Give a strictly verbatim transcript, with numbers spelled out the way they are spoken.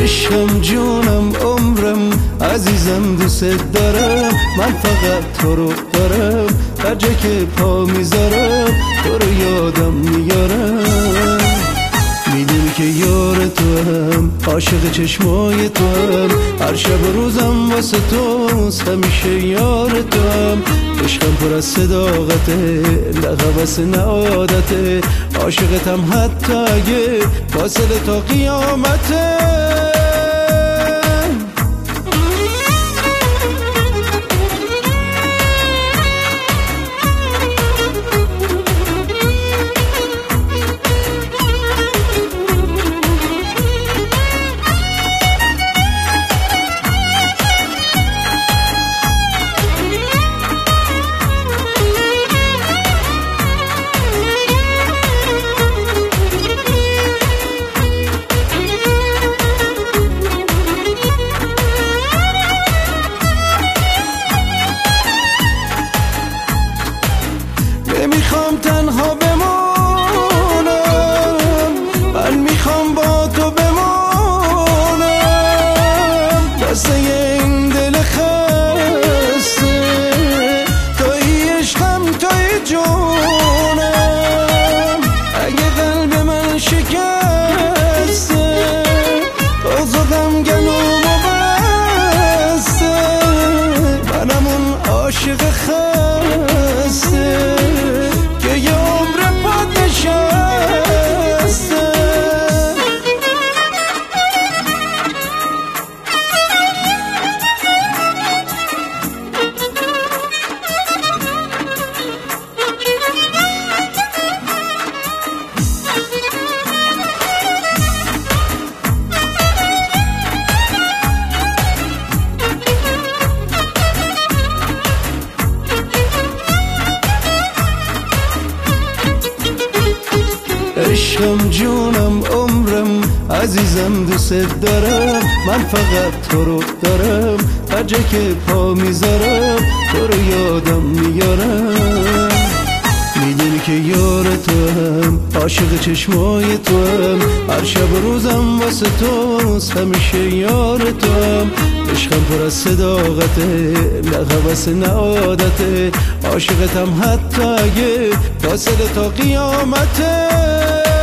عشقم جونم عمرم عزیزم دوست دارم، من فقط تو رو دارم، هر جا که پا میذارم تو رو یادم میارم. میدونی که یار تو هم، عاشق چشمای تو هم، هر شب و روزم واسه توست، همیشه یار تو هم. عشقم پر از صداقته، لقب واسه نعادته، عاشقتم حتی اگه فاصله تا قیامته. نمیخوام تنها بمونم، من میخوام با تو بمونم، دسته این دل خسته، توی عشقم توی جونم. اگه قلب من شکسته، باز غمگنم و بسته، منم اون عاشق خسته که یه عمر پاد نشسته. عشقم جونم عمرم عزیزم دوست دارم، من فقط تو رو دارم، هر جا که پا میذارم تو رو یادم میارم. میدونی که یار تو هم، عاشق چشمای تو هم، هر شب و روزم واسه توست، همیشه یار تو هم. عشقم پر از صداقته، لقب واسه نعادته، عاشقتم حتی اگه فاصله تا قیامته.